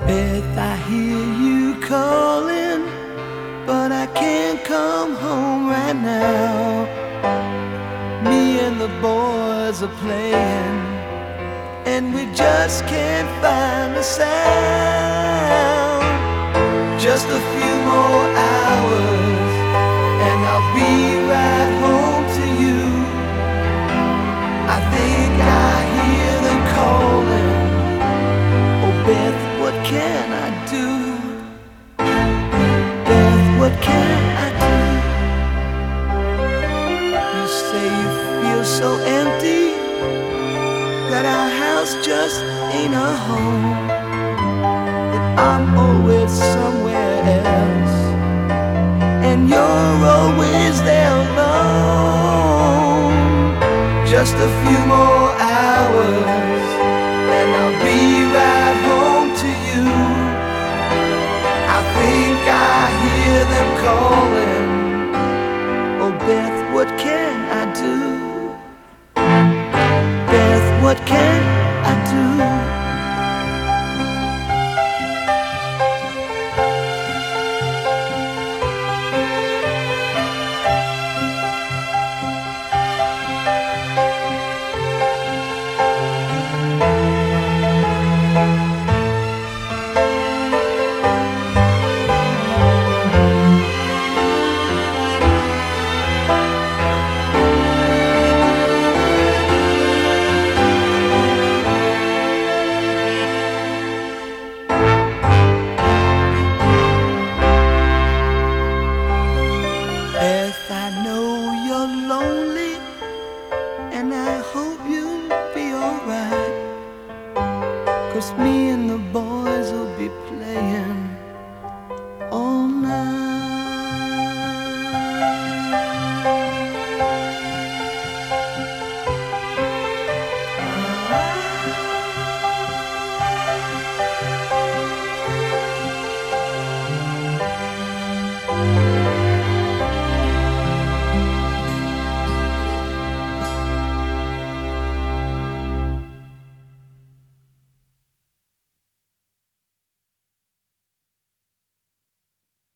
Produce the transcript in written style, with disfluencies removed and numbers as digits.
Beth, I hear you calling, but I can't come home right now. Me and the boys are playing, and we just can't find a sound. Just a few more hours, and I'll be right home to you. I think I hear them calling. Oh, Beth, what can I do? Beth, what can I do? You say you feel so empty, that our house just ain't a home, that I'm always somewhere else, and you're always there alone. Just a few more hours, and I'll be right home to you. I think I hear them calling. Oh, Beth, what can I do? Beth, what can I do? Beth, I know you're lonely, and I hope you'll be alright, 'cause me and the boys